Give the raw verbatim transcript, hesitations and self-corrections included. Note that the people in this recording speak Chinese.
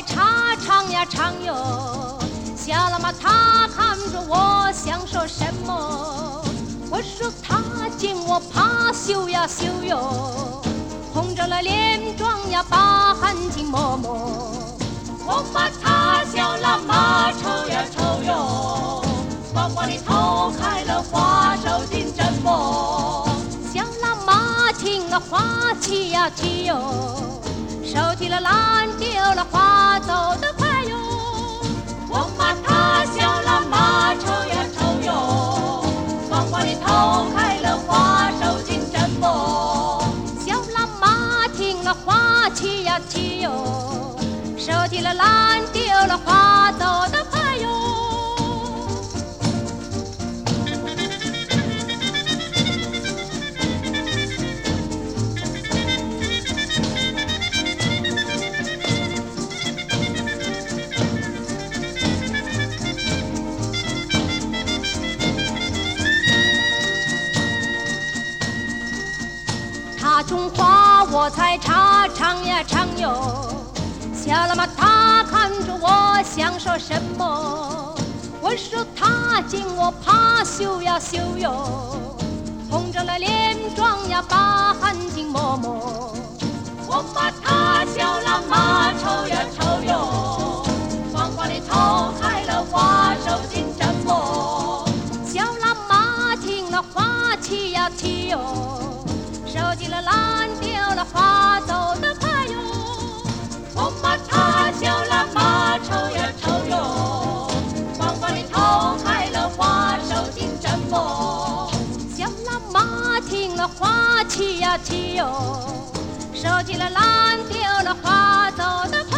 在茶场呀畅游，小喇嘛他看着我想说什么？我说他见我怕羞呀羞哟，红着了脸妆呀把汗巾抹抹。我骂他小喇嘛丑呀丑哟，光光的头开了花手巾针磨。小喇嘛听了花气呀气哟，手提了篮丢了花走得快哟。我骂他小喇嘛丑呀丑哟，光光的头开了花手巾针磨。小喇嘛听了花气呀气哟，手提了篮丢了花走得快哟。他种花我在茶场呀畅游，小喇嘛他看着我想说什么？我说他见我怕羞呀羞哟，红着了脸妆呀把汗巾抹抹。我骂他小喇嘛丑呀丑哟，光光的头开了花手巾针磨。小喇嘛听了花气呀气哟，手提了篮丢了花走得快哟。我骂他小喇嘛丑呀丑哟，光光的头开了花手巾针磨。小喇嘛听了花气呀气哟，手提了篮丢了花走得快。